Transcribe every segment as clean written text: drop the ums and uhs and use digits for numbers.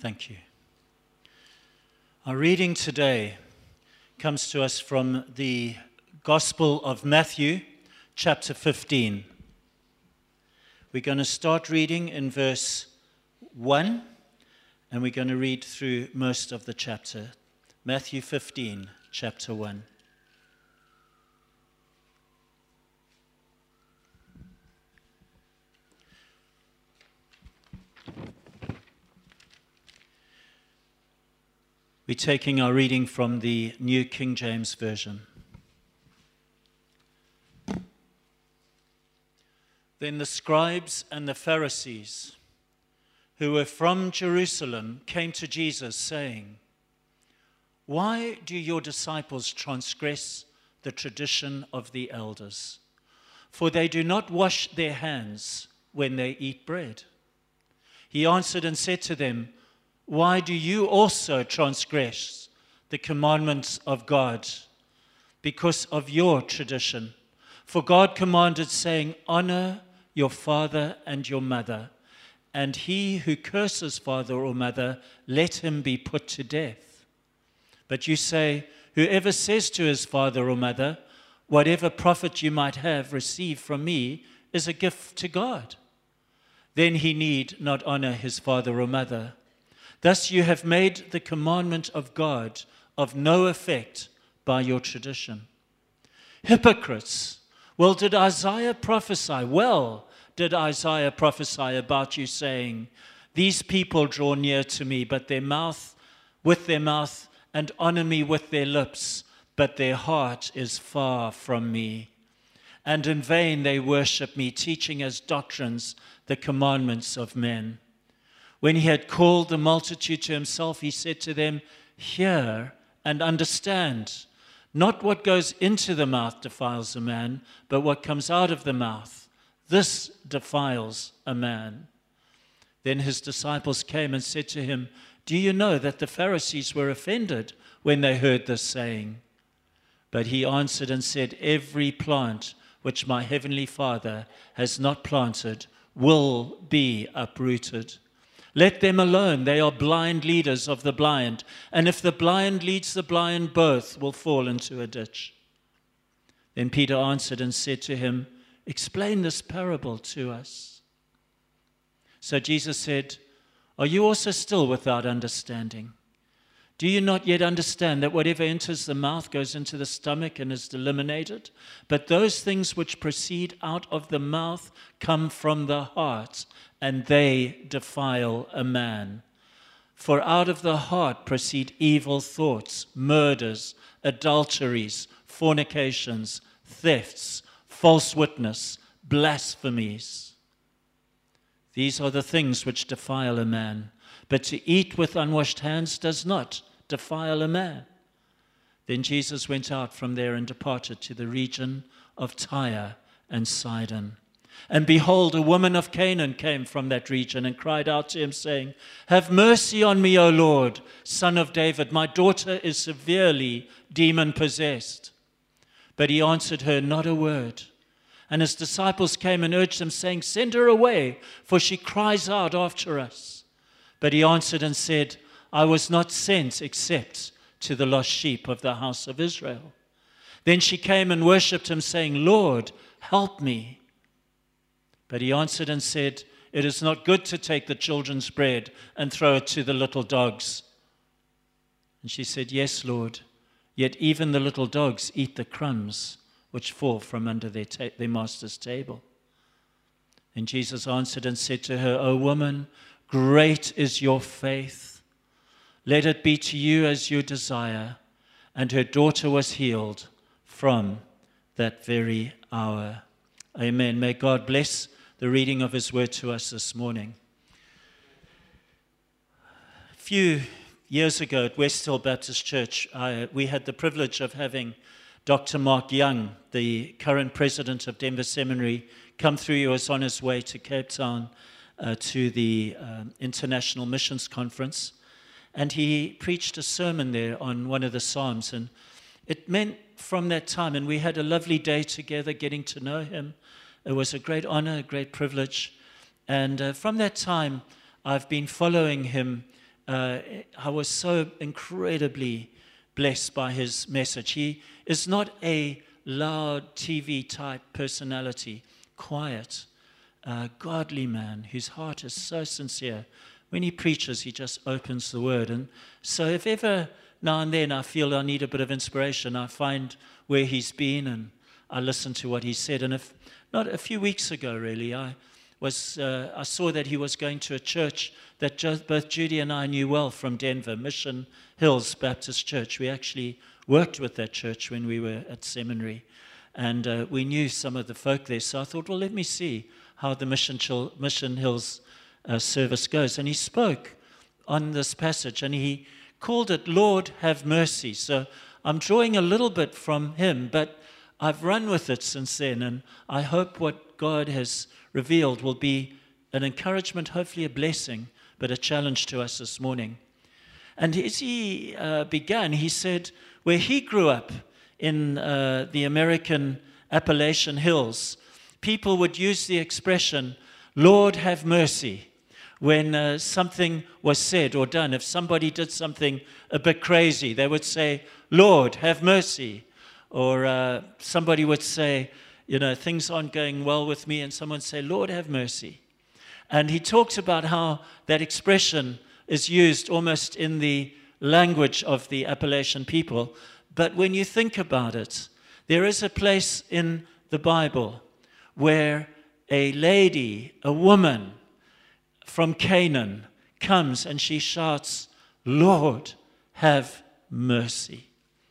Thank you. Our reading today comes to us from the Gospel of Matthew, chapter 15. We're going to start reading in verse 1, and we're going to read through most of the chapter. Matthew 15, chapter 1. We're taking our reading from the New King James Version. Then the scribes and the Pharisees, who were from Jerusalem, came to Jesus, saying, "Why do your disciples transgress the tradition of the elders? For they do not wash their hands when they eat bread." He answered and said to them, "Why do you also transgress the commandments of God? Because of your tradition. For God commanded, saying, 'Honor your father and your mother, and he who curses father or mother, let him be put to death.' But you say, 'Whoever says to his father or mother, whatever profit you might have received from me is a gift to God, then he need not honor his father or mother. Thus you have made the commandment of God of no effect by your tradition. Hypocrites! Did Isaiah prophesy about you, saying, 'These people draw near to me, but with their mouth, and honor me with their lips, but their heart is far from me. And in vain they worship me, teaching as doctrines the commandments of men.' When he had called the multitude to himself, he said to them, 'Hear and understand. Not what goes into the mouth defiles a man, but what comes out of the mouth. This defiles a man.' Then his disciples came and said to him, 'Do you know that the Pharisees were offended when they heard this saying?' But he answered and said, 'Every plant which my heavenly Father has not planted will be uprooted. Let them alone. They are blind leaders of the blind. And if the blind leads the blind, both will fall into a ditch.' Then Peter answered and said to him, 'Explain this parable to us.' So Jesus said, 'Are you also still without understanding? Do you not yet understand that whatever enters the mouth goes into the stomach and is eliminated? But those things which proceed out of the mouth come from the heart, and they defile a man. For out of the heart proceed evil thoughts, murders, adulteries, fornications, thefts, false witness, blasphemies. These are the things which defile a man. But to eat with unwashed hands does not defile a man.' Then Jesus went out from there and departed to the region of Tyre and Sidon. And behold, a woman of Canaan came from that region and cried out to him, saying, 'Have mercy on me, O Lord, Son of David. My daughter is severely demon-possessed.' But he answered her not a word. And his disciples came and urged him, saying, 'Send her away, for she cries out after us.' But he answered and said, 'I was not sent except to the lost sheep of the house of Israel.' Then she came and worshipped him, saying, 'Lord, help me.' But he answered and said, 'It is not good to take the children's bread and throw it to the little dogs.' And she said, 'Yes, Lord, yet even the little dogs eat the crumbs which fall from under their master's table.' And Jesus answered and said to her, 'O woman, great is your faith. Let it be to you as you desire.' And her daughter was healed from that very hour." Amen. May God bless the reading of his word to us this morning. A few years ago at West Hill Baptist Church, we had the privilege of having Dr. Mark Young, the current president of Denver Seminary, come through. He was on his way to Cape Town to the International Missions Conference, and he preached a sermon there on one of the Psalms, and it meant from that time, and we had a lovely day together getting to know him. It was a great honor, a great privilege, and from that time I've been following him I was so incredibly blessed by his message. He is not a loud TV type personality, quiet, godly man whose heart is so sincere. When he preaches, he just opens the word. And so if ever now and then I feel I need a bit of inspiration, I find where he's been and I listen to what he said. And if not a few weeks ago, really, I saw that he was going to a church that both Judy and I knew well from Denver, Mission Hills Baptist Church. We actually worked with that church when we were at seminary, and we knew some of the folk there. So I thought, well, let me see how the Mission Hills service goes. And he spoke on this passage, and he called it, Lord, have mercy. So I'm drawing a little bit from him, but I've run with it since then, and I hope what God has revealed will be an encouragement, hopefully a blessing, but a challenge to us this morning. And as he began, he said where he grew up in the American Appalachian Hills, people would use the expression, Lord, have mercy, when something was said or done. If somebody did something a bit crazy, they would say, Lord, have mercy. Or somebody would say, things aren't going well with me, and someone would say, Lord, have mercy. And he talks about how that expression is used almost in the language of the Appalachian people. But when you think about it, there is a place in the Bible where a lady, a woman from Canaan comes and she shouts, Lord, have mercy.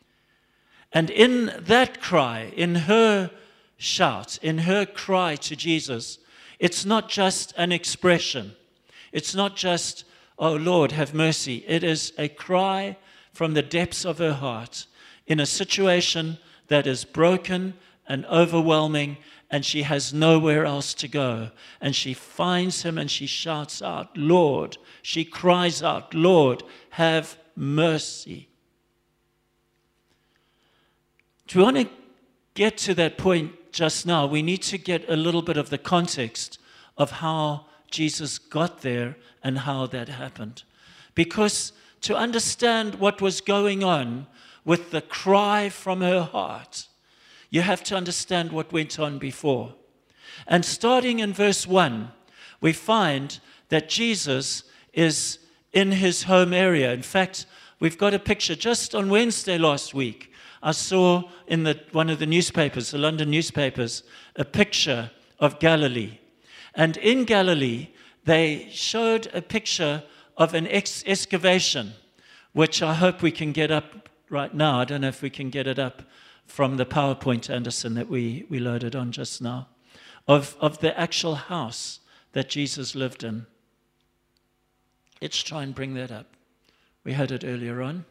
And in that cry, in her shout, in her cry to Jesus, it's not just an expression. It's not just, oh Lord, have mercy. It is a cry from the depths of her heart in a situation that is broken and overwhelming, and she has nowhere else to go. And she finds him and she shouts out, Lord. She cries out, Lord, have mercy. Do we want to get to that point just now? We need to get a little bit of the context of how Jesus got there and how that happened. Because to understand what was going on with the cry from her heart, you have to understand what went on before. And starting in verse 1, we find that Jesus is in his home area. In fact, we've got a picture just on Wednesday last week. I saw in one of the newspapers, the London newspapers, a picture of Galilee. And in Galilee, they showed a picture of an excavation, which I hope we can get up right now. I don't know if we can get it up from the PowerPoint, Anderson, that we loaded on just now, of the actual house that Jesus lived in. Let's try and bring that up. We had it earlier on.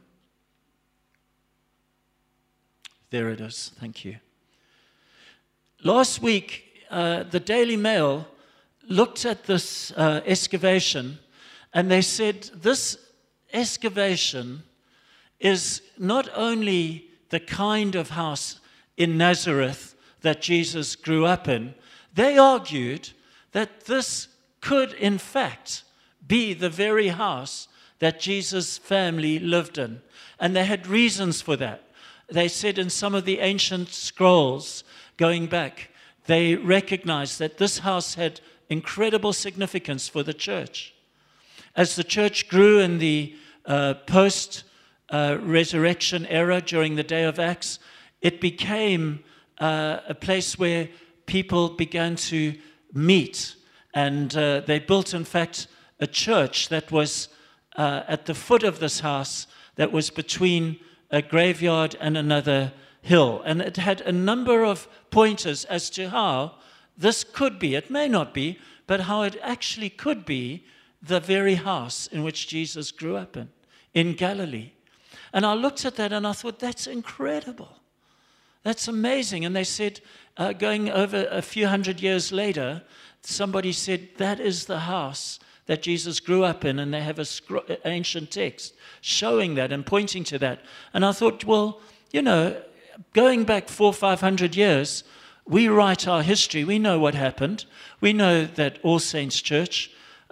There it is. Thank you. Last week, the Daily Mail looked at this excavation, and they said this excavation is not only the kind of house in Nazareth that Jesus grew up in. They argued that this could, in fact, be the very house that Jesus' family lived in. And they had reasons for that. They said in some of the ancient scrolls going back, they recognized that this house had incredible significance for the church. As the church grew in the post-resurrection era during the day of Acts, it became a place where people began to meet. And they built, in fact, a church that was at the foot of this house that was between a graveyard and another hill. And it had a number of pointers as to how this could be, it may not be, but how it actually could be the very house in which Jesus grew up in Galilee. And I looked at that and I thought, that's incredible. That's amazing. And they said, going over a few hundred years later, somebody said, that is the house that Jesus grew up in, and they have an ancient text showing that and pointing to that. And I thought, well, going back 400 or 500 years, we write our history. We know what happened. We know that All Saints Church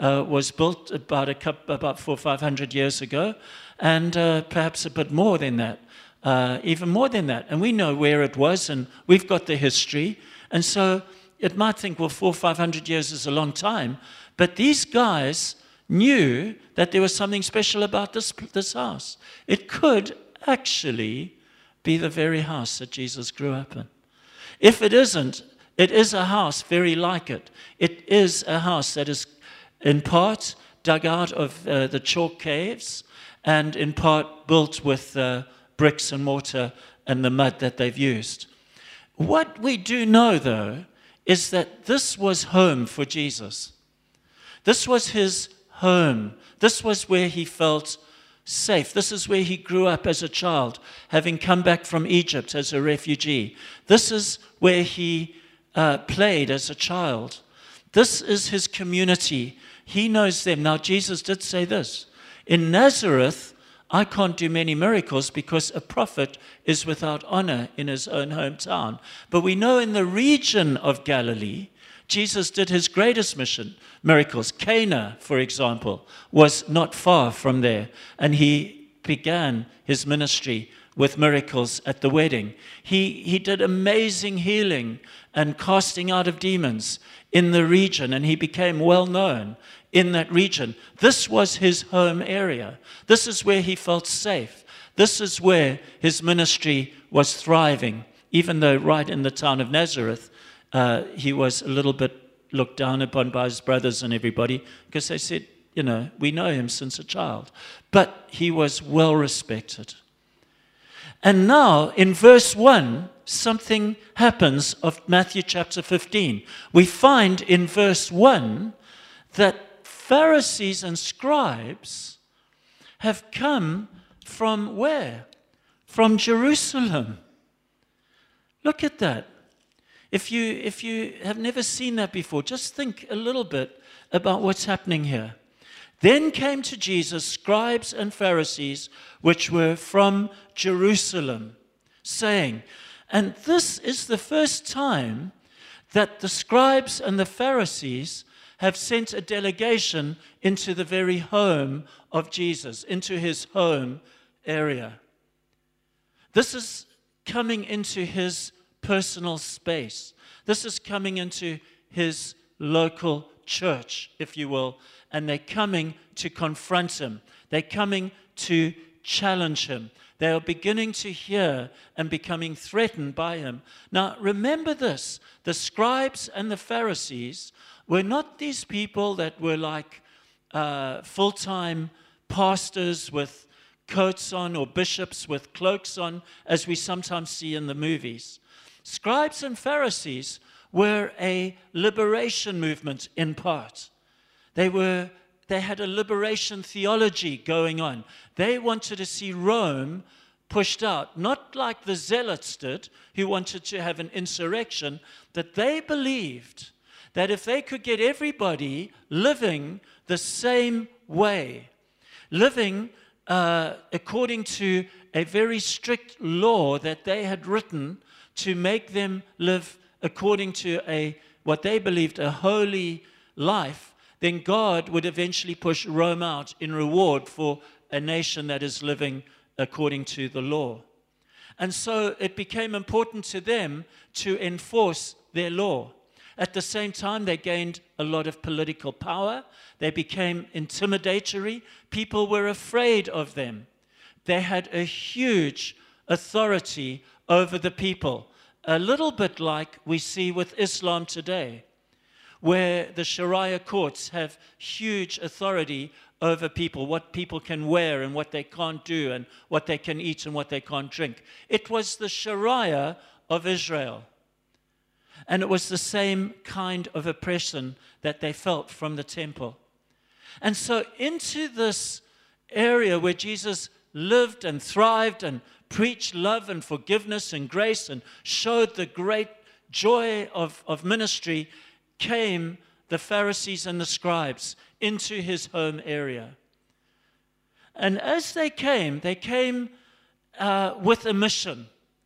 was built about 400 or 500 years ago, and perhaps a bit more than that, even more than that. And we know where it was, and we've got the history. And so it might think, well, 400 or 500 years is a long time. But these guys knew that there was something special about this house. It could actually be the very house that Jesus grew up in. If it isn't, it is a house very like it. It is a house that is in part dug out of the chalk caves and in part built with bricks and mortar and the mud that they've used. What we do know, though, is that this was home for Jesus. This was his home. This was where he felt safe. This is where he grew up as a child, having come back from Egypt as a refugee. This is where he played as a child. This is his community. He knows them. Now, Jesus did say this. In Nazareth, I can't do many miracles because a prophet is without honor in his own hometown. But we know in the region of Galilee, Jesus did his greatest miracles. Cana, for example, was not far from there, and he began his ministry with miracles at the wedding. He did amazing healing and casting out of demons in the region, and he became well known in that region. This was his home area. This is where he felt safe. This is where his ministry was thriving, even though right in the town of Nazareth, he was a little bit looked down upon by his brothers and everybody, because they said, we know him since a child. But he was well respected. And now, in verse 1, something happens of Matthew chapter 15. We find in verse 1 that Pharisees and scribes have come from where? From Jerusalem. Look at that. If you have never seen that before, just think a little bit about what's happening here. Then came to Jesus scribes and Pharisees, which were from Jerusalem, saying, and this is the first time that the scribes and the Pharisees have sent a delegation into the very home of Jesus, into his home area. This is coming into his personal space. This is coming into his local church, if you will, and they're coming to confront him. They're coming to challenge him. They are beginning to hear and becoming threatened by him. Now, remember this. The scribes and the Pharisees were not these people that were like full-time pastors with coats on or bishops with cloaks on, as we sometimes see in the movies. Scribes and Pharisees were a liberation movement in part. They had a liberation theology going on. They wanted to see Rome pushed out, not like the Zealots did, who wanted to have an insurrection, that they believed that if they could get everybody living the same way, living according to a very strict law that they had written to make them live according to what they believed a holy life, then God would eventually push Rome out in reward for a nation that is living according to the law. And so it became important to them to enforce their law. At the same time, they gained a lot of political power. They became intimidatory. People were afraid of them. They had a huge authority over the people, a little bit like we see with Islam today, where the Sharia courts have huge authority over people, what people can wear and what they can't do, and what they can eat and what they can't drink. It was the Sharia of Israel. And it was the same kind of oppression that they felt from the temple. And so into this area where Jesus lived and thrived and preached love and forgiveness and grace and showed the great joy of ministry, came the Pharisees and the scribes into his home area. And as they came with a mission.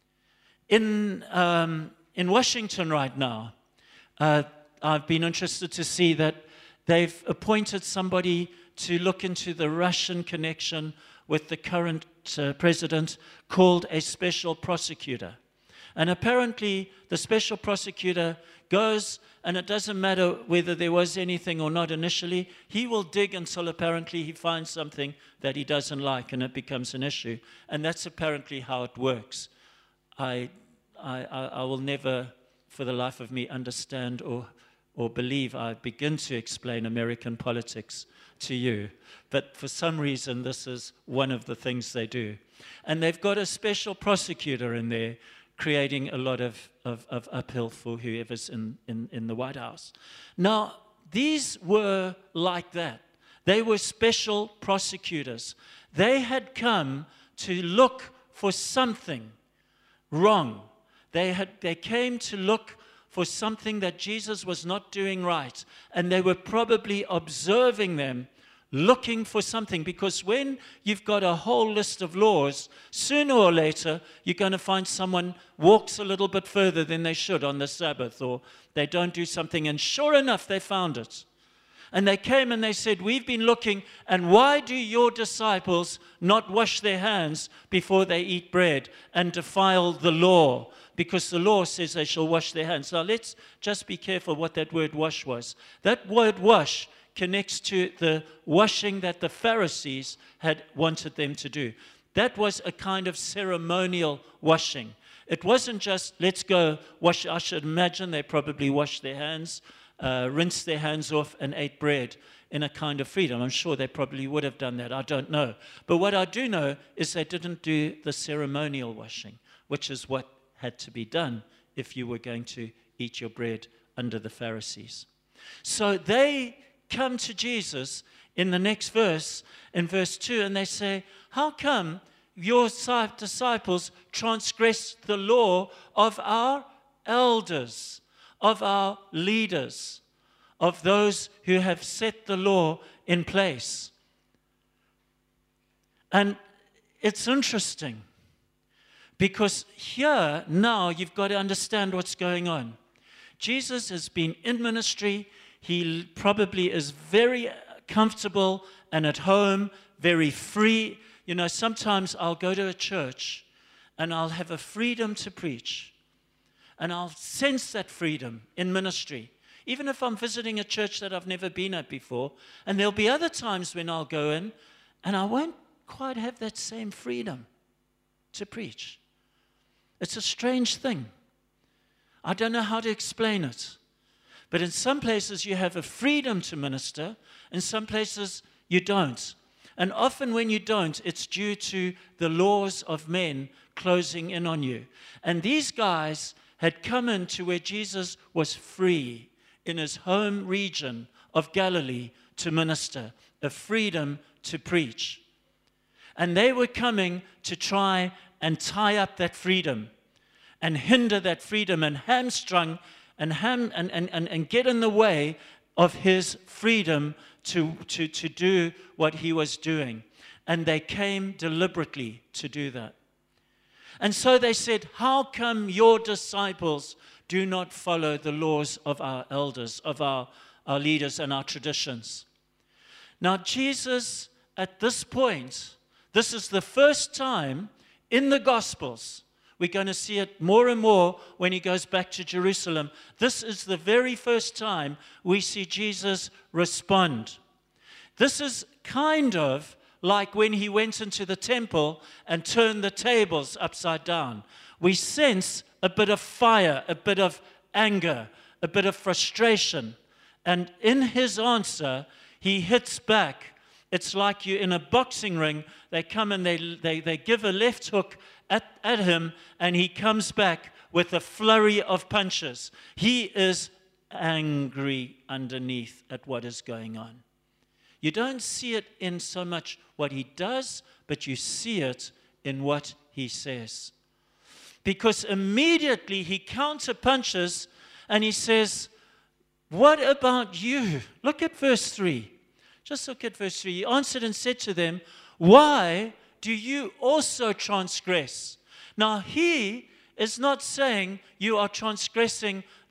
In Washington right now, I've been interested to see that They've appointed somebody to look into the Russian connection with the current president, called a special prosecutor. And apparently the special prosecutor goes, and it doesn't matter whether there was anything or not initially, he will dig until apparently he finds something that he doesn't like and it becomes an issue. And that's apparently how it works. I will never, for the life of me, understand or believe I begin to explain American politics to you. But for some reason, this is one of the things they do. And they've got a special prosecutor in there creating a lot of uphill for whoever's in the White House. Now, these were like that. They were special prosecutors. They had come to look for something wrong. They came to look for something that Jesus was not doing right. And they were probably observing them, looking for something. Because when you've got a whole list of laws, sooner or later, you're going to find someone walks a little bit further than they should on the Sabbath, or they don't do something. And sure enough, they found it. And they came and they said, we've been looking, and why do your disciples not wash their hands before they eat bread and defile the law? Because the law says they shall wash their hands. Now let's just be careful what that word wash was. That word wash connects to the washing that the Pharisees had wanted them to do. That was a kind of ceremonial washing. It wasn't just, let's go wash. I should imagine they probably washed their hands, rinsed their hands off, and ate bread in a kind of freedom. I'm sure they probably would have done that. I don't know. But what I do know is they didn't do the ceremonial washing, which is what had to be done if you were going to eat your bread under the Pharisees. So they come to Jesus in the next verse, in verse 2, and they say, how come your disciples transgress the law of our elders, of our leaders, of those who have set the law in place? And it's interesting, because here now you've got to understand what's going on. Jesus has been in ministry. He probably is very comfortable and at home, very free. You know, sometimes I'll go to a church and I'll have a freedom to preach. And I'll sense that freedom in ministry, even if I'm visiting a church that I've never been at before. And there'll be other times when I'll go in and I won't quite have that same freedom to preach. It's a strange thing. I don't know how to explain it. But in some places you have a freedom to minister, in some places you don't. And often when you don't, it's due to the laws of men closing in on you. And these guys had come into where Jesus was free in his home region of Galilee to minister, a freedom to preach. And they were coming to try and tie up that freedom and hinder that freedom and hamstrung and get in the way of his freedom to do what he was doing. And they came deliberately to do that. And so they said, how come your disciples do not follow the laws of our elders, of our leaders and our traditions? Now Jesus, at this point, this is the first time in the Gospels. We're going to see it more and more when he goes back to Jerusalem. This is the very first time we see Jesus respond. This is kind of like when he went into the temple and turned the tables upside down. We sense a bit of fire, a bit of anger, a bit of frustration. And in his answer, he hits back. It's like you in a boxing ring, they come and they give a left hook at him, and he comes back with a flurry of punches. He is angry underneath at what is going on. You don't see it in so much what he does, but you see it in what he says. Because immediately he counter-punches and he says, what about you? Look at verse 3. Just look at verse 3. He answered and said to them, why do you also transgress? Now he is not saying you are transgressing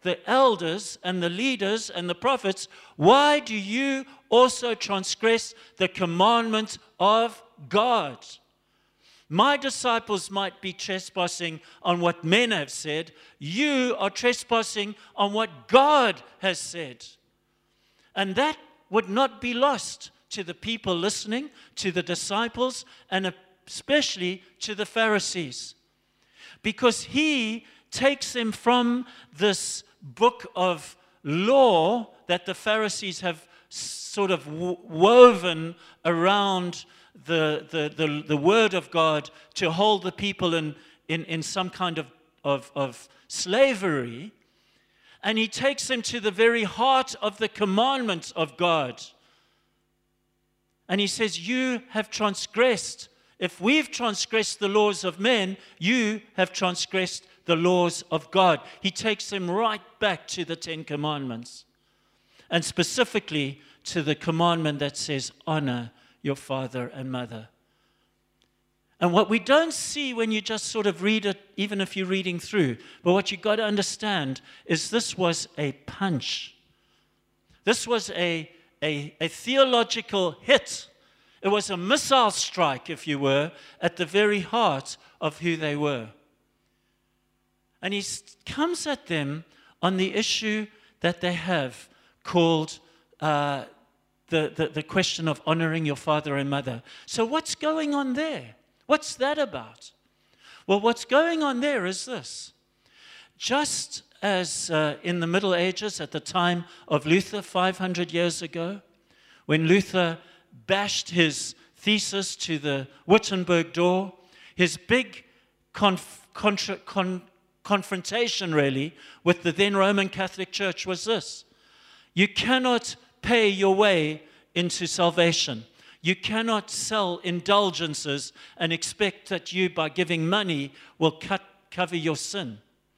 the elders and the leaders and the prophets, why do you also transgress the commandment of God? My disciples might be trespassing on what men have said. You are trespassing on what God has said. And that would not be lost to the people listening, to the disciples, and especially to the Pharisees. Because he takes them from this book of law that the Pharisees have sort of woven around the word of God to hold the people in some kind of slavery. And he takes them to the very heart of the commandments of God. And he says, you have transgressed. If we've transgressed the laws of men, you have transgressed the laws of God. He takes them right back to the Ten Commandments. And specifically to the commandment that says, honor your father and mother. And what we don't see when you just sort of read it, even if you're reading through, but what you've got to understand is this was a punch. This was a theological hit. It was a missile strike, if you were, at the very heart of who they were. And he comes at them on the issue that they have called the question of honoring your father and mother. So what's going on there? What's that about? Well, what's going on there is this. Just as in the Middle Ages, at the time of Luther, 500 years ago, when Luther bashed his thesis to the Wittenberg door, his big confrontation, really, with the then Roman Catholic Church was this. You cannot pay your way into salvation. You cannot sell indulgences and expect that you, by giving money, will cover your sin.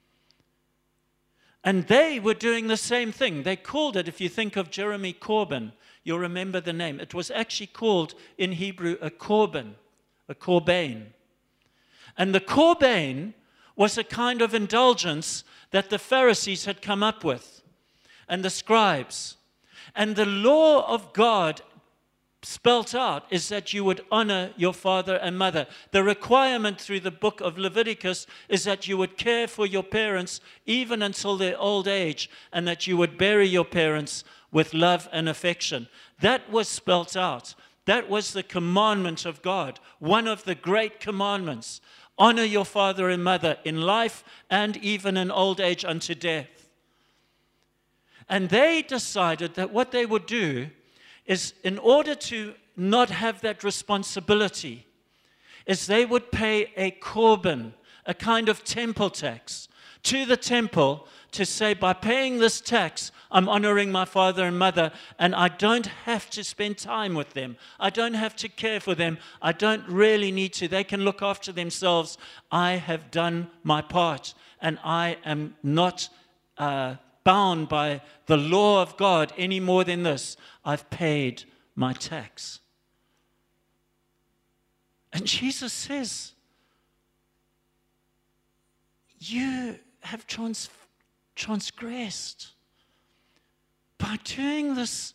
And they were doing the same thing. They called it, if you think of Jeremy Corbyn, you'll remember the name. It was actually called in Hebrew a korban, a korban. And the korban was a kind of indulgence that the Pharisees had come up with, and the scribes. And the law of God spelt out is that you would honor your father and mother. The requirement through the book of Leviticus is that you would care for your parents even until their old age, and that you would bury your parents with love and affection. That was spelt out. That was the commandment of God, one of the great commandments. Honor your father and mother in life and even in old age unto death. And they decided that what they would do is, in order to not have that responsibility, is they would pay a korban, a kind of temple tax, to the temple to say, by paying this tax, I'm honoring my father and mother, and I don't have to spend time with them. I don't have to care for them. I don't really need to. They can look after themselves. I have done my part, and I am not bound by the law of God any more than this. I've paid my tax. And Jesus says, you have transgressed by doing this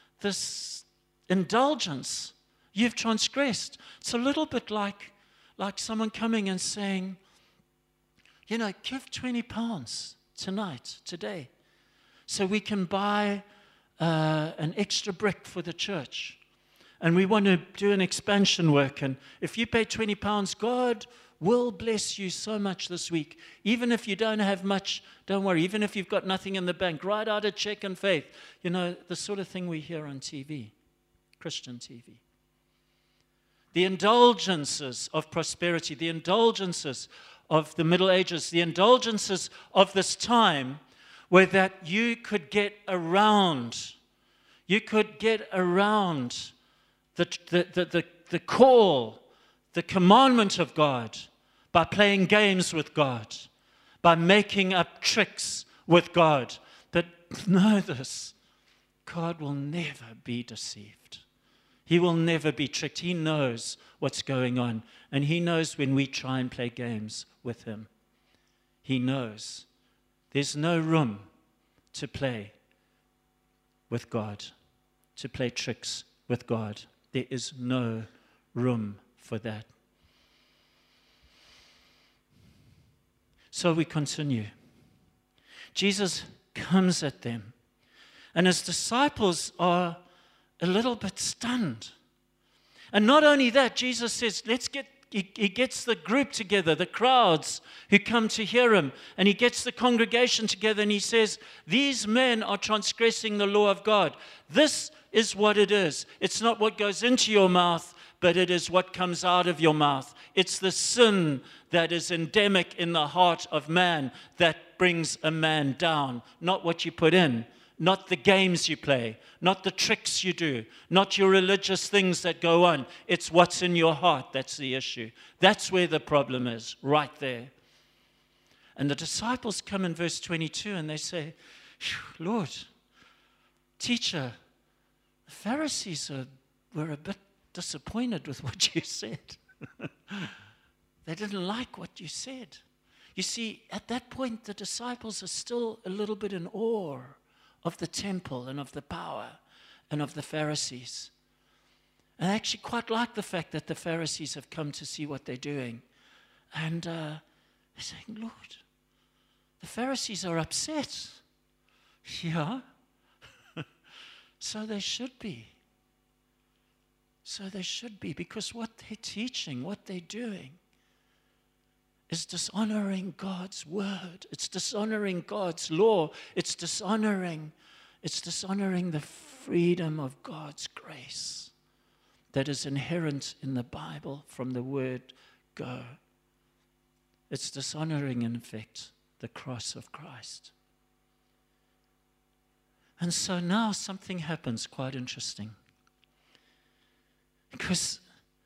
indulgence. You've transgressed. It's a little bit like someone coming and saying, you know, give £20 tonight, today, so we can buy an extra brick for the church. And we want to do an expansion work. And if you pay £20, God will bless you so much this week. Even if you don't have much, don't worry. Even if you've got nothing in the bank, write out a check in faith. You know, the sort of thing we hear on TV, Christian TV. The indulgences of prosperity, the indulgences of the Middle Ages, the indulgences of this time were that you could get around. You could get around the call, the commandment of God, by playing games with God, by making up tricks with God. But know this, God will never be deceived. He will never be tricked. He knows what's going on, and He knows when we try and play games with Him. He knows. There's no room to play with God, to play tricks with God. There is no room for that. So we continue. Jesus comes at them, and his disciples are a little bit stunned. And not only that, Jesus says, he gets the group together, the crowds who come to hear him, and he gets the congregation together, and he says, these men are transgressing the law of God. This is what it is. It's not what goes into your mouth, but it is what comes out of your mouth. It's the sin that is endemic in the heart of man that brings a man down, not what you put in, not the games you play, not the tricks you do, not your religious things that go on. It's what's in your heart that's the issue. That's where the problem is, right there. And the disciples come in verse 22 and they say, Lord, teacher, the Pharisees were a bit disappointed with what you said. They didn't like what you said. You see, at that point, the disciples are still a little bit in awe of the temple and of the power and of the Pharisees. And I actually quite like the fact that the Pharisees have come to see what they're doing. And they're saying, Lord, the Pharisees are upset. Yeah. So they should be. So they should be, because what they're teaching, what they're doing, is dishonoring God's word. It's dishonoring God's law. It's dishonoring the freedom of God's grace that is inherent in the Bible from the word go. It's dishonoring, in effect, the cross of Christ. And so now something happens quite interesting. Because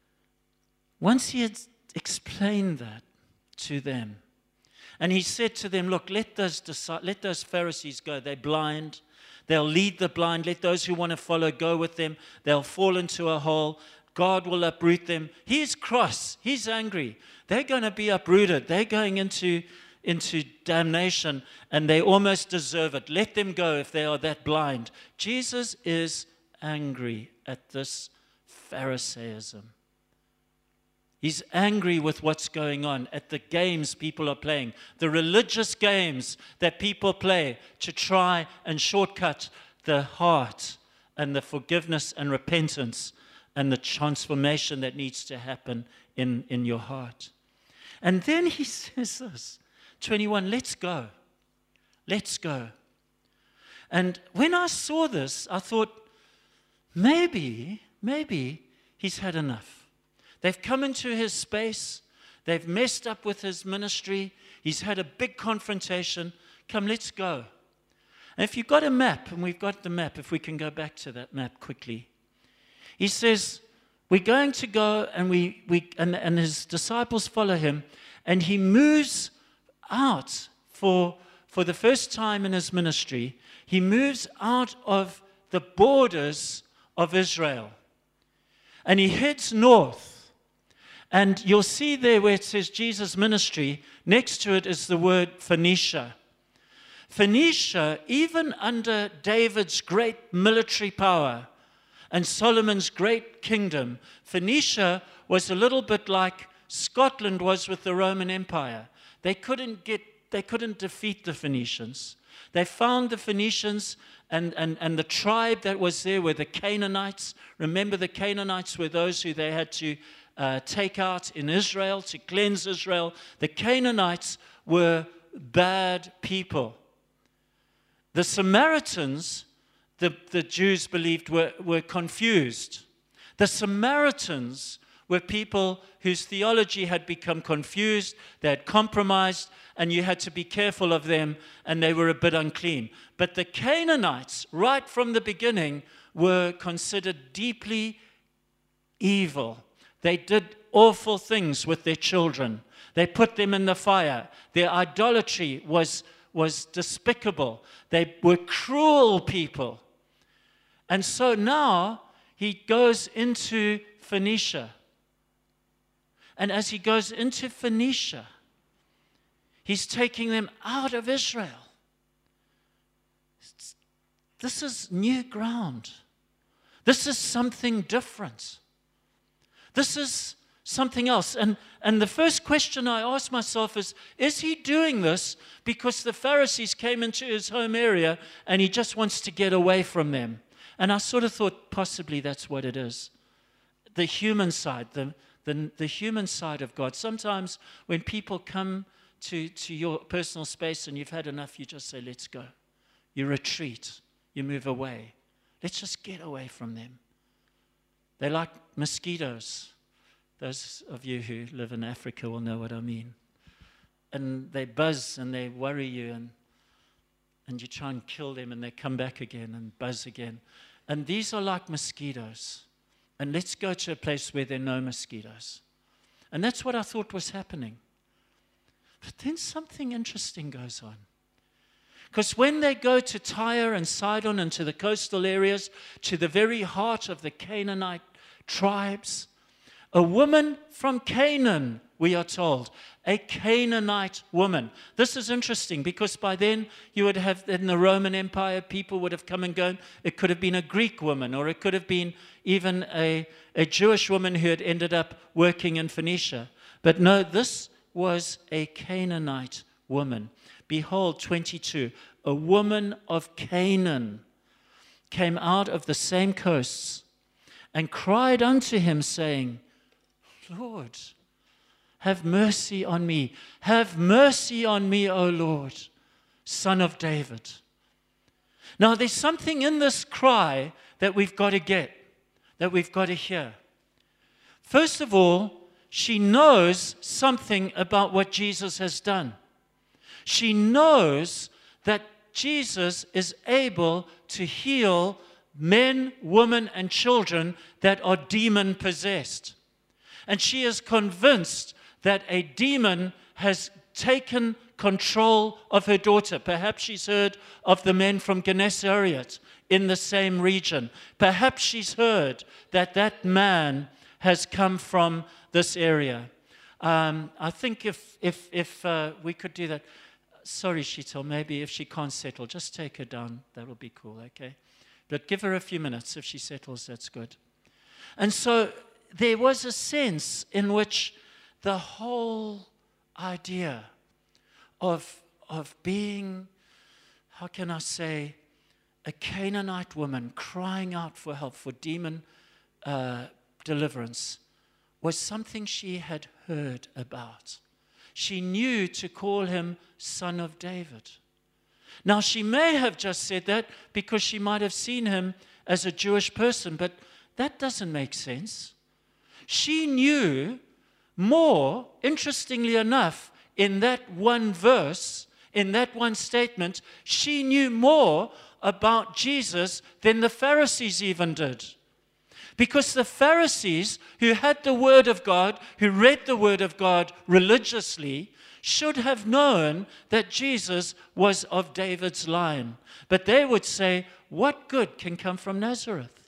once he had explained that to them, and he said to them, look, let those Pharisees go. They're blind. They'll lead the blind. Let those who want to follow go with them. They'll fall into a hole. God will uproot them. He's cross. He's angry. They're going to be uprooted. They're going into damnation, and they almost deserve it. Let them go if they are that blind. Jesus is angry at this Pharisaism. He's angry with what's going on, at the games people are playing, the religious games that people play to try and shortcut the heart and the forgiveness and repentance and the transformation that needs to happen in your heart. And then he says this, 21, let's go. Let's go. And when I saw this, I thought, maybe he's had enough. They've come into his space. They've messed up with his ministry. He's had a big confrontation. Come, let's go. And if you've got a map, and we've got the map, if we can go back to that map quickly. He says, we're going to go, and and his disciples follow him, and he moves out for the first time in his ministry. He moves out of the borders of Israel. And he heads north. And you'll see there where it says Jesus' ministry, next to it is the word Phoenicia. Phoenicia, even under David's great military power and Solomon's great kingdom, Phoenicia was a little bit like Scotland was with the Roman Empire. They couldn't defeat the Phoenicians. They found the Phoenicians and the tribe that was there were the Canaanites. Remember, the Canaanites were those who they had to take out in Israel to cleanse Israel. The Canaanites were bad people. The Samaritans, the Jews believed, were confused. The Samaritans were people whose theology had become confused, they had compromised, and you had to be careful of them, and they were a bit unclean. But the Canaanites, right from the beginning, were considered deeply evil. They did awful things with their children. They put them in the fire. Their idolatry was despicable. They were cruel people. And so now he goes into Phoenicia. And as he goes into Phoenicia, he's taking them out of Israel. This is new ground. This is something different. This is something else. And the first question I ask myself is he doing this because the Pharisees came into his home area and he just wants to get away from them? And I sort of thought possibly that's what it is. The human side, the human side of God. Sometimes when people come to your personal space and you've had enough, you just say, let's go. You retreat. You move away. Let's just get away from them. They're like mosquitoes. Those of you who live in Africa will know what I mean. And they buzz and they worry you, and you try and kill them and they come back again and buzz again. And these are like mosquitoes. And let's go to a place where there are no mosquitoes. And that's what I thought was happening. But then something interesting goes on. Because when they go to Tyre and Sidon and to the coastal areas, to the very heart of the Canaanite tribes, a woman from Canaan, we are told, a Canaanite woman. This is interesting because by then you would have, in the Roman Empire, people would have come and gone. It could have been a Greek woman, or it could have been even a Jewish woman who had ended up working in Phoenicia. But no, this was a Canaanite woman. Behold, 22, a woman of Canaan came out of the same coasts and cried unto him, saying, Lord, have mercy on me. Have mercy on me, O Lord, Son of David. Now, there's something in this cry that we've got to get, that we've got to hear. First of all, she knows something about what Jesus has done. She knows that Jesus is able to heal men, women, and children that are demon-possessed. And she is convinced that a demon has taken control of her daughter. Perhaps she's heard of the men from Gennesaret in the same region. Perhaps she's heard that that man has come from this area. I think if we could do that. Sorry, Sheetal, maybe if she can't settle, just take her down. That'll be cool, okay? But give her a few minutes. If she settles, that's good. And so there was a sense in which the whole idea of being, how can I say, a Canaanite woman crying out for help, for demon deliverance, was something she had heard about. She knew to call him Son of David. Now, she may have just said that because she might have seen him as a Jewish person, but that doesn't make sense. She knew more, interestingly enough, in that one verse, in that one statement, she knew more about Jesus than the Pharisees even did. Because the Pharisees, who had the Word of God, who read the Word of God religiously, should have known that Jesus was of David's line. But they would say, what good can come from Nazareth?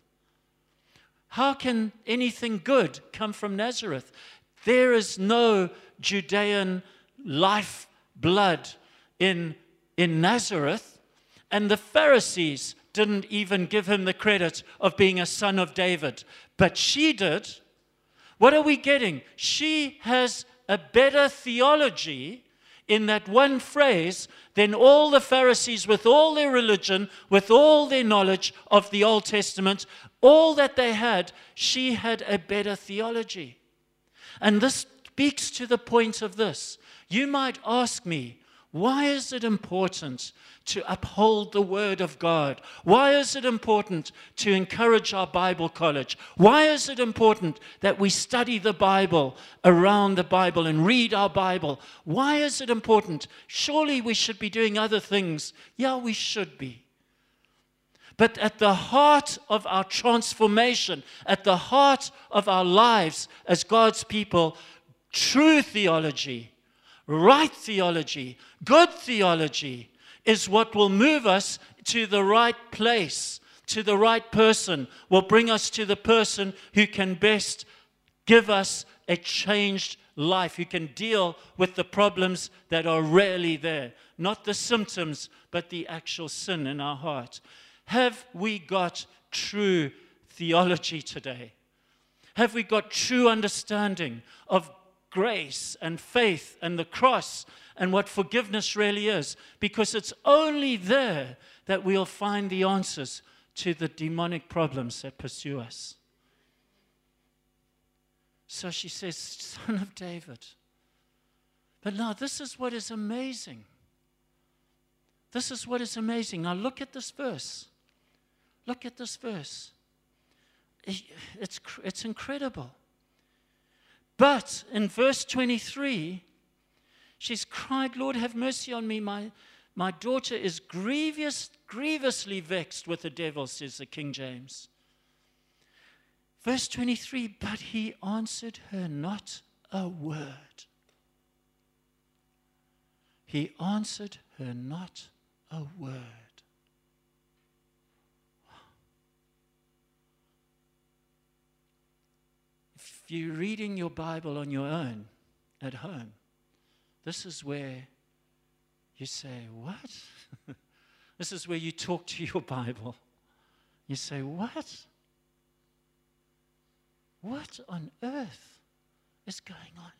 How can anything good come from Nazareth? There is no Judean life blood in Nazareth. And the Pharisees didn't even give him the credit of being a son of David. But she did. What are we getting? She has a better theology in that one phrase than all the Pharisees, with all their religion, with all their knowledge of the Old Testament, all that they had. She had a better theology. And this speaks to the point of this. You might ask me, why is it important to uphold the Word of God? Why is it important to encourage our Bible college? Why is it important that we study the Bible, around the Bible, and read our Bible? Why is it important? Surely we should be doing other things. Yeah, we should be. But at the heart of our transformation, at the heart of our lives as God's people, true theology, right theology, good theology is what will move us to the right place, to the right person, will bring us to the person who can best give us a changed life, who can deal with the problems that are really there. Not the symptoms, but the actual sin in our heart. Have we got true theology today? Have we got true understanding of grace and faith and the cross and what forgiveness really is? Because it's only there that we'll find the answers to the demonic problems that pursue us. So she says, Son of David. But now this is what is amazing. This is what is amazing. Now look at this verse. Look at this verse. It's incredible. But in verse 23, she's cried, Lord, have mercy on me. My daughter is grievously vexed with the devil, says the King James. Verse 23, but he answered her not a word. He answered her not a word. If you're reading your Bible on your own at home, this is where you say, what? This is where you talk to your Bible. You say, what? What on earth is going on?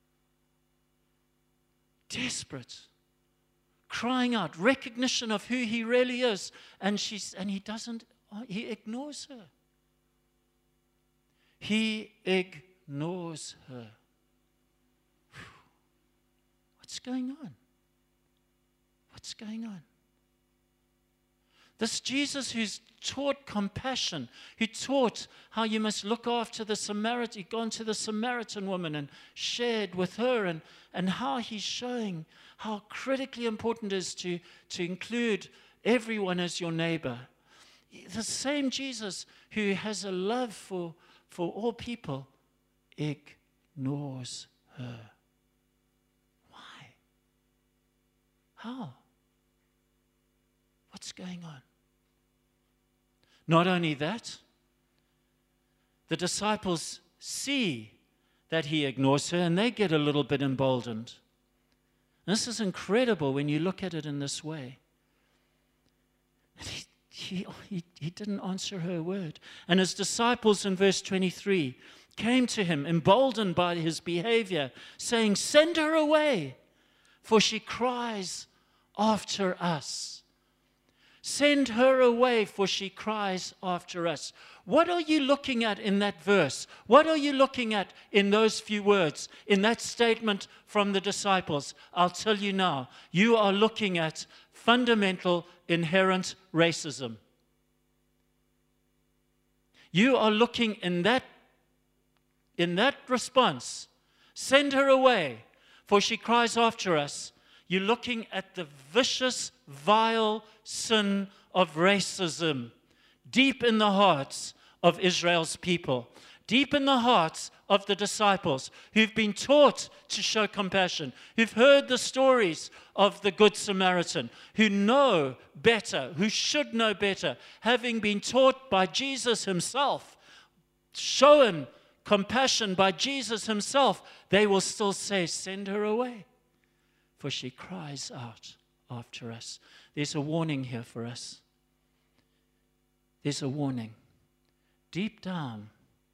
Desperate, crying out, recognition of who he really is, and he ignores her. He ignores her. What's going on? What's going on? This Jesus who's taught compassion, who taught how you must look after the Samaritan, he'd gone to the Samaritan woman and shared with her, and how he's showing how critically important it is to include everyone as your neighbor. The same Jesus who has a love for all people ignores her. Why? How? What's going on? Not only that, the disciples see that he ignores her and they get a little bit emboldened. And this is incredible when you look at it in this way. And he didn't answer her a word. And his disciples in verse 23 came to him, emboldened by his behavior, saying, send her away, for she cries after us. Send her away, for she cries after us. What are you looking at in that verse? What are you looking at in those few words, in that statement from the disciples? I'll tell you now. You are looking at fundamental, inherent racism. You are looking in that response, send her away, for she cries after us. You're looking at the vicious, vile sin of racism deep in the hearts of Israel's people, deep in the hearts of the disciples who've been taught to show compassion, who've heard the stories of the Good Samaritan, who know better, who should know better, having been taught by Jesus himself, shown compassion by Jesus himself, they will still say, send her away, for she cries out after us. There's a warning here for us. There's a warning. Deep down,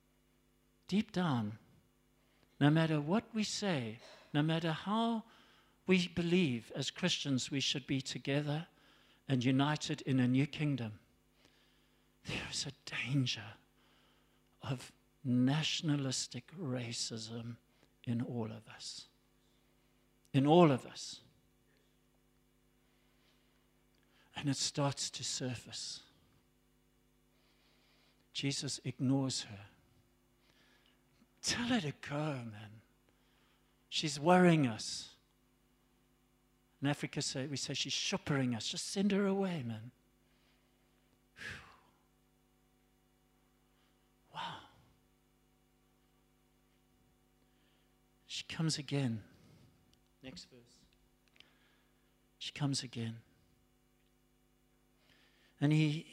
no matter what we say, no matter how we believe as Christians we should be together and united in a new kingdom, there is a danger of nationalistic racism in all of us. In all of us. And it starts to surface. Jesus ignores her. Tell her to go, man. She's worrying us. In Africa, we say she's shoppering us. Just send her away, man. Wow. She comes again. Next verse. She comes again. And he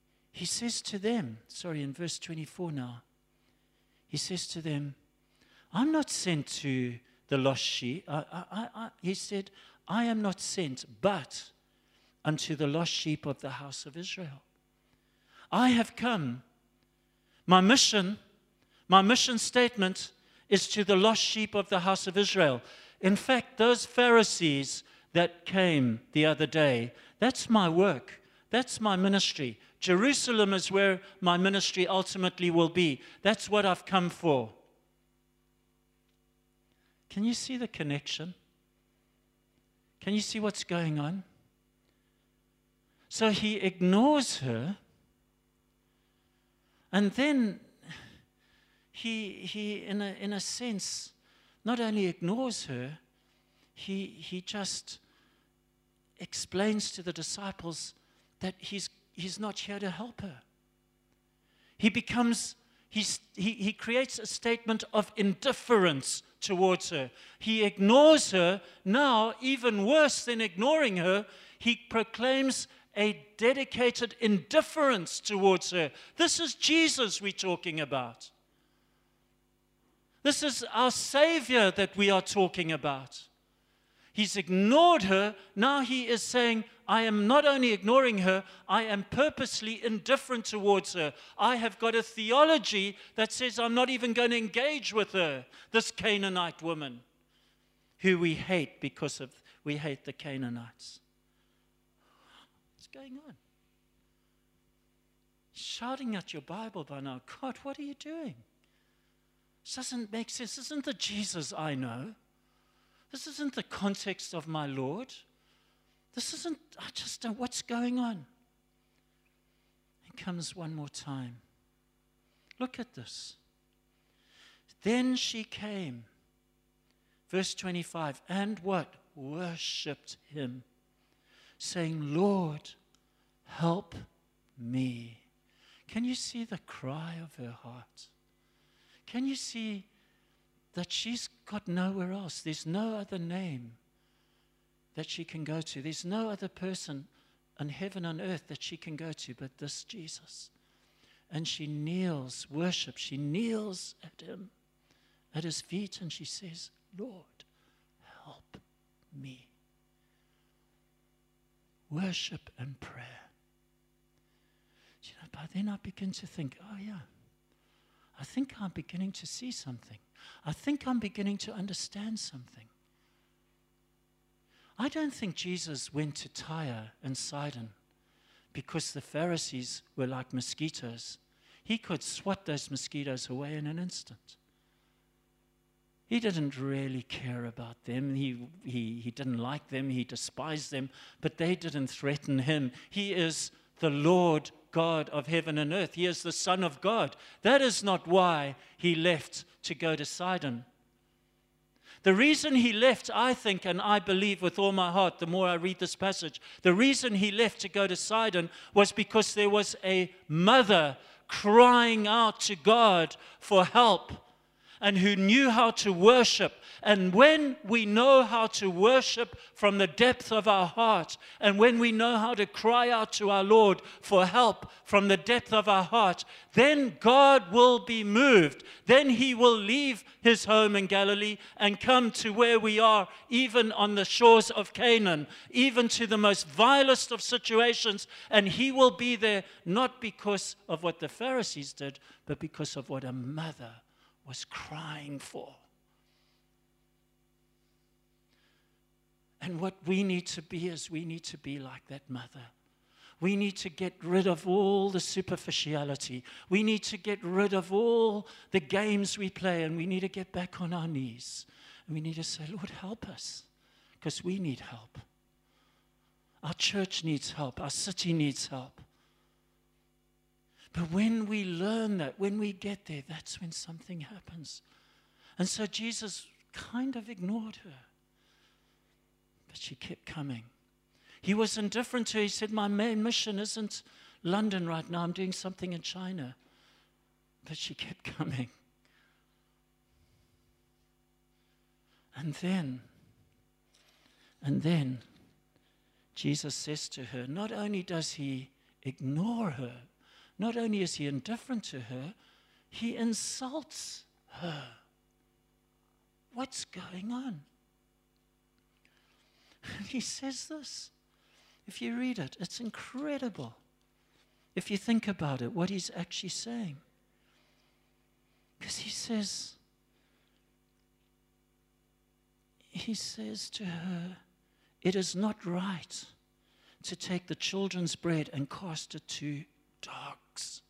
says to them, in verse 24 now, he says to them, I'm not sent to the lost sheep. He said, I am not sent, but unto the lost sheep of the house of Israel. I have come. My mission statement is to the lost sheep of the house of Israel. In fact, those Pharisees that came the other day, that's my work. That's my ministry. Jerusalem is where my ministry ultimately will be. That's what I've come for. Can you see the connection? Can you see what's going on? So he ignores her, and then he in a sense, not only ignores her, he just explains to the disciples that he's not here to help her. He creates a statement of indifference towards her. He ignores her. Now, even worse than ignoring her, he proclaims a dedicated indifference towards her. This is Jesus we're talking about. This is our Savior that we are talking about. He's ignored her. Now he is saying, I am not only ignoring her, I am purposely indifferent towards her. I have got a theology that says I'm not even going to engage with her, this Canaanite woman, who we hate because we hate the Canaanites. What's going on? Shouting at your Bible by now, God, what are you doing? This doesn't make sense. This isn't the Jesus I know. This isn't the context of my Lord. This isn't, I just don't, what's going on? It comes one more time. Look at this. Then she came, verse 25, and what? Worshipped him, saying, Lord, help me. Can you see the cry of her heart? Can you see that she's got nowhere else? There's no other name that she can go to. There's no other person in heaven and earth that she can go to but this Jesus. And she kneels, worship. She kneels at him, at his feet, and she says, Lord, help me. Worship and prayer. You know, by then I begin to think, oh yeah, I think I'm beginning to see something. I think I'm beginning to understand something. I don't think Jesus went to Tyre and Sidon because the Pharisees were like mosquitoes. He could swat those mosquitoes away in an instant. He didn't really care about them. He didn't like them. He despised them. But they didn't threaten him. He is the Lord God of heaven and earth. He is the Son of God. That is not why he left to go to Sidon. The reason he left, I think, and I believe with all my heart, the more I read this passage, the reason he left to go to Sidon was because there was a mother crying out to God for help and who knew how to worship. And when we know how to worship from the depth of our heart, and when we know how to cry out to our Lord for help from the depth of our heart, then God will be moved. Then he will leave his home in Galilee and come to where we are, even on the shores of Canaan, even to the most vilest of situations. And he will be there not because of what the Pharisees did, but because of what a mother was crying for. And what we need to be is we need to be like that mother. We need to get rid of all the superficiality. We need to get rid of all the games we play, and we need to get back on our knees. And we need to say, Lord, help us, because we need help. Our church needs help. Our city needs help. But when we learn that, when we get there, that's when something happens. And so Jesus kind of ignored her. But she kept coming. He was indifferent to her. He said, my main mission isn't London right now. I'm doing something in China. But she kept coming. And then Jesus says to her, not only does he ignore her, not only is he indifferent to her, he insults her. What's going on? And he says this. If you read it, it's incredible. If you think about it, what he's actually saying. Because he says to her, it is not right to take the children's bread and cast it to dogs.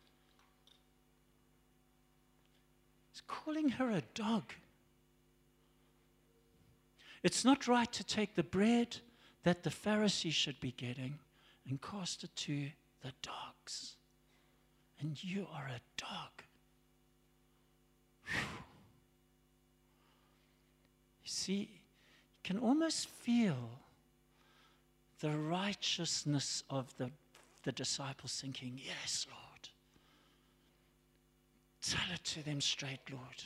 He's calling her a dog. It's not right to take the bread that the Pharisees should be getting and cast it to the dogs. And you are a dog. Whew. You see, you can almost feel the righteousness of the disciples thinking, yes, Lord. Tell it to them straight, Lord.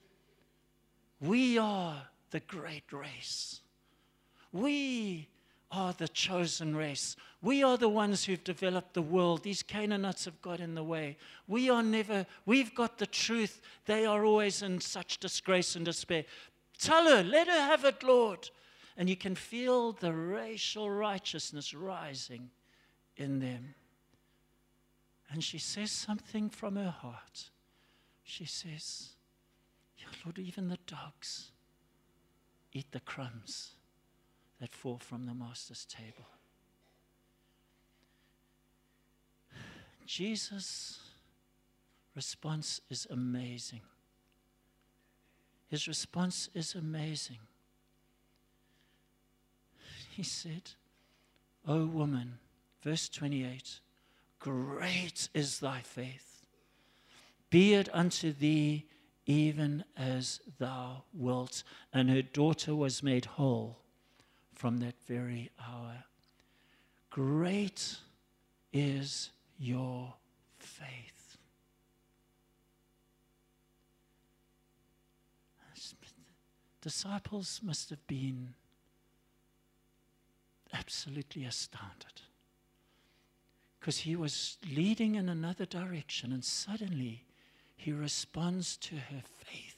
We are the great race. We are the chosen race. We are the ones who've developed the world. These Canaanites have got in the way. We've got the truth. They are always in such disgrace and despair. Tell her, let her have it, Lord. And you can feel the racial righteousness rising in them. And she says something from her heart. She says, yeah, Lord, even the dogs eat the crumbs that fall from the master's table. Jesus' response is amazing. His response is amazing. He said, O woman, verse 28, great is thy faith. Be it unto thee even as thou wilt. And her daughter was made whole from that very hour. Great is your faith. Disciples must have been absolutely astounded, because he was leading in another direction, and suddenly he responds to her faith.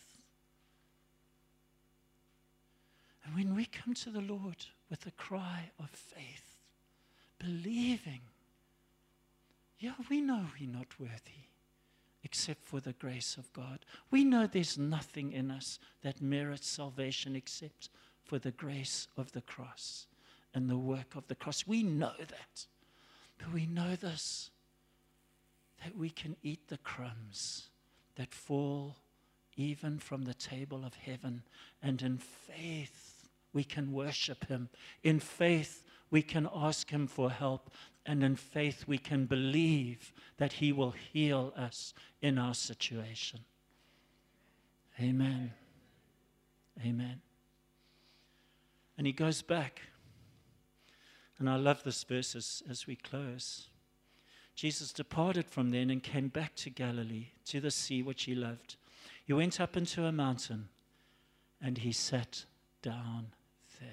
And when we come to the Lord with a cry of faith, believing, yeah, we know we're not worthy except for the grace of God. We know there's nothing in us that merits salvation except for the grace of the cross and the work of the cross. We know that. But we know this, that we can eat the crumbs that fall even from the table of heaven. And in faith, we can worship him. In faith, we can ask him for help. And in faith, we can believe that he will heal us in our situation. Amen. Amen. And he goes back. And I love this verse as we close. Jesus departed from then and came back to Galilee, to the sea which he loved. He went up into a mountain and he sat down there.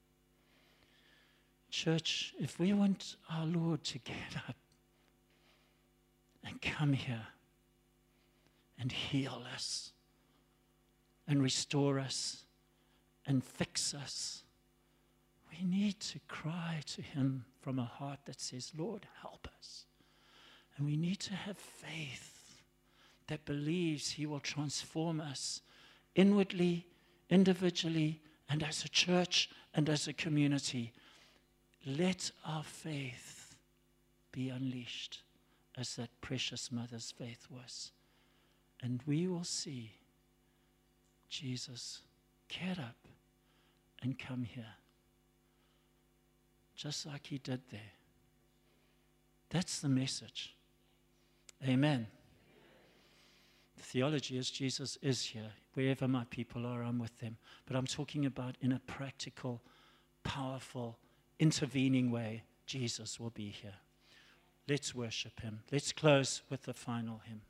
Church, if we want our Lord to get up and come here and heal us and restore us and fix us, we need to cry to him from a heart that says, Lord, help us. And we need to have faith that believes he will transform us inwardly, individually, and as a church and as a community. Let our faith be unleashed as that precious mother's faith was. And we will see Jesus get up and come here, just like he did there. That's the message. Amen. The theology is Jesus is here. Wherever my people are, I'm with them. But I'm talking about in a practical, powerful, intervening way, Jesus will be here. Let's worship him. Let's close with the final hymn.